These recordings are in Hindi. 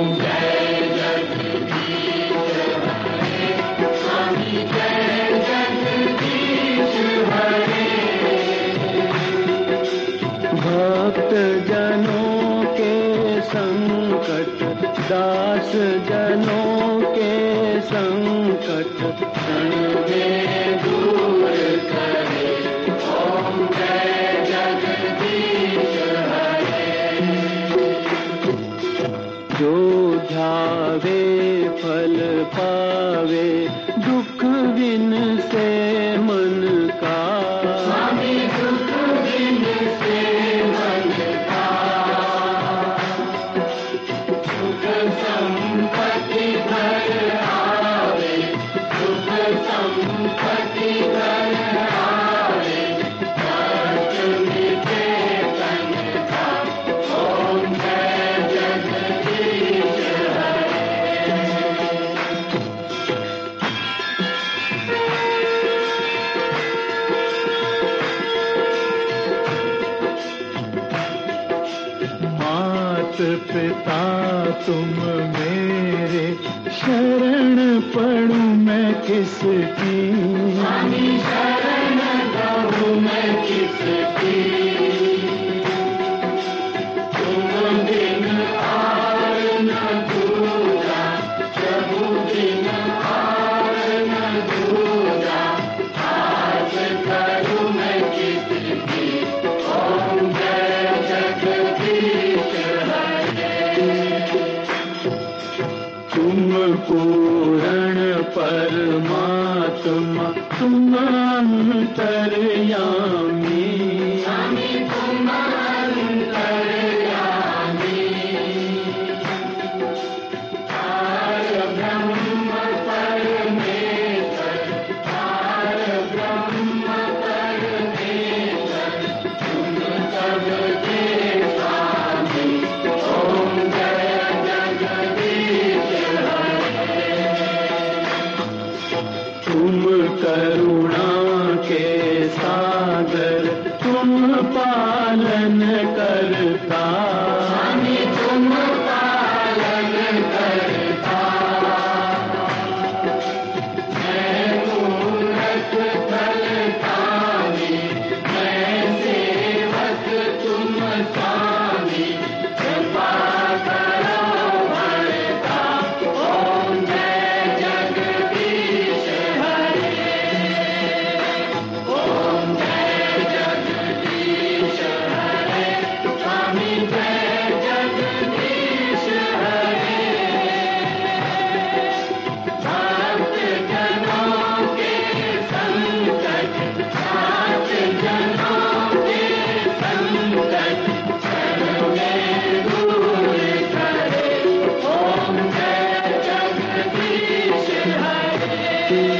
भक्त जनों के संकट, दास जनों के संकट क्षण में दूर करे। ओम जय जगदीश हरे। जो ध्यावे फल पावे, दुख बिन से मन का। स्वामी दुख बिन से मन का। सुख संपत्ति घर आवे, सुख संपत्ति घर आवे, कष्ट मिटे तन का। ओम जय जगदीश हरे। मात पिता तुम मेरे, शरण पढ़ूं मैं किसकी। स्वामी शरण पढ़ूं मैं किसकी। तुम बिन और न दूजा, प्रभु बिन और न दूजा, आस करूं मैं किसकी। ओम जय जगदीश हरे। तुम पूर्ण परमात्मा, तुम अंतर्यामी। स्वामी तुम अंतर्यामी। पार ब्रह्म परमेश्वर, पार ब्रह्म परमेश्वर, तुम सबके स्वामी। ओम जय जगदीश हरे। तुम करुणा के सागर, तुम पालन करता। स्वामी तुम पालन करता। मैं मूरख फलदानी, मैं सेवक तुम स्वामी, कृपा करो भरता। ओम जय जगदीश हरे। ओम जय जगदीश हरे। स्वामी जय जगदीश हरे। भक्त जनों के संकट, भक्त जनों के संकट क्षण में दूर करे। ओम जय जगदीश हरे।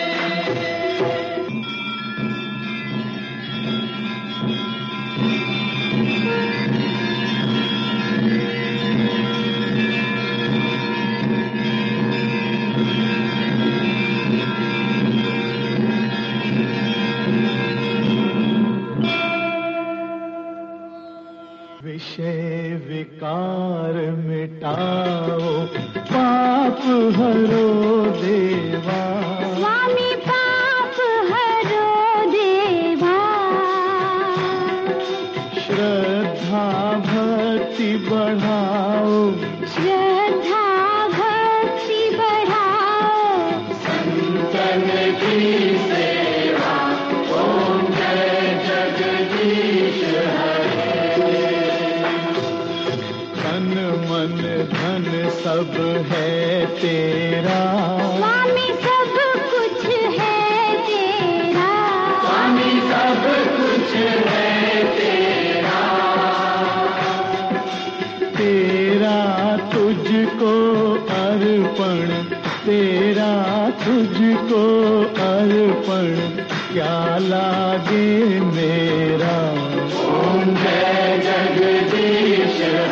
विषय विकार मिटाओ, पाप हरो देवा। स्वामी पाप हरो देवा। श्रद्धा भक्ति बढ़ाओ, श्रद्धा भक्ति बढ़ाओ, संतन की सेवा। ओम जय जगदीश हरे। तन मन धन सब है तेरा। स्वामी सब कुछ है तेरा। स्वामी सब कुछ है तेरा। तेरा तुझको अर्पण, तेरा तुझको अर्पण, क्या लागे मेरा। ओम जय जगदीश